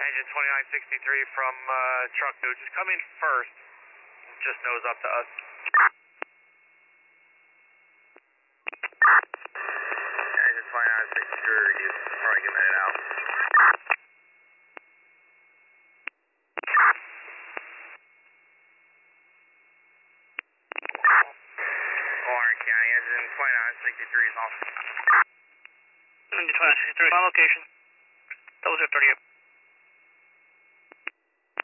Engine 2963 from truck new. Just come in first. Just nose up to us. Engine 2963 reduced. Probably get minute out. Warren County, engine 2963 is on. Engine 2963, on location. 0038.